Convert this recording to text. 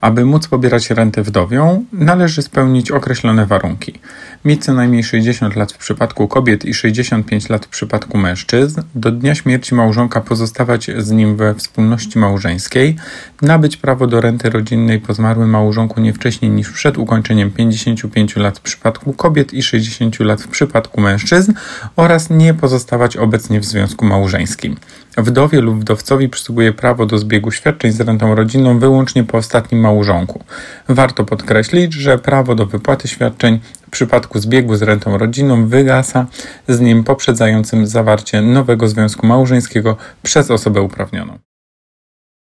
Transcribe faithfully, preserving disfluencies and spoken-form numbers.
Aby móc pobierać rentę wdowią, należy spełnić określone warunki. Mieć co najmniej sześćdziesiąt lat w przypadku kobiet i sześćdziesiąt pięć lat w przypadku mężczyzn, do dnia śmierci małżonka pozostawać z nim we wspólności małżeńskiej, nabyć prawo do renty rodzinnej po zmarłym małżonku nie wcześniej niż przed ukończeniem pięćdziesięciu pięciu lat w przypadku kobiet i sześćdziesięciu lat w przypadku mężczyzn oraz nie pozostawać obecnie w związku małżeńskim. Wdowie lub wdowcowi przysługuje prawo do zbiegu świadczeń z rentą rodzinną wyłącznie po ostatnim małżonku. Warto podkreślić, że prawo do wypłaty świadczeń w przypadku zbiegu z rentą rodzinną wygasa z nim poprzedzającym zawarcie nowego związku małżeńskiego przez osobę uprawnioną.